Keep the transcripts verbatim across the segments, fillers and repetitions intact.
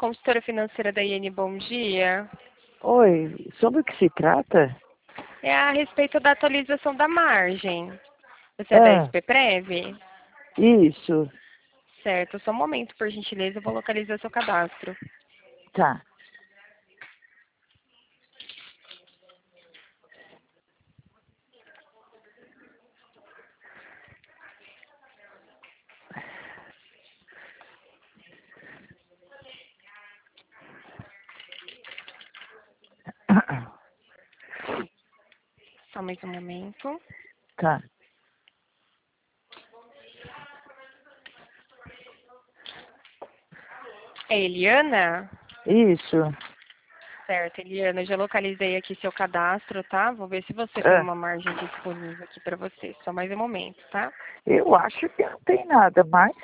consultora financeira da I N, bom dia. Oi, sobre o que se trata? É a respeito da atualização da margem. Você é da Ah, S P Prev? isso, Certo, só um momento, por gentileza, eu vou localizar seu cadastro. tá. Só mais um momento. Tá. É Eliana? Isso. Certo, Eliana, eu já localizei aqui seu cadastro, tá? Vou ver se você tem Ah, uma margem disponível aqui para você. Só mais um momento, tá? eu acho que não tem nada, mas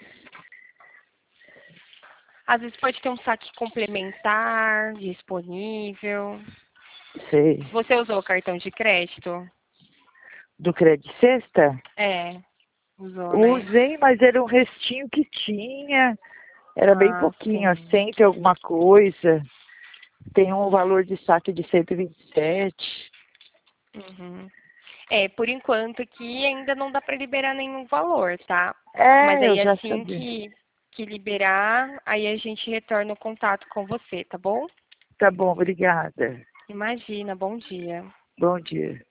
Às vezes pode ter um saque complementar disponível. sei. Você usou o cartão de crédito? Do Crédito Sexta? É, usou, né? Usei, mas era um restinho que tinha. Era bem Ah, pouquinho, ó, sim. cento e alguma coisa. Tem um valor de saque de cento e vinte e sete. Uhum. É, por enquanto aqui ainda não dá para liberar nenhum valor, tá? Mas É, eu aí já assim sabia. que, que liberar, aí a gente retorna o contato com você, tá bom? Tá bom, obrigada. Imagina, bom dia. Bom dia.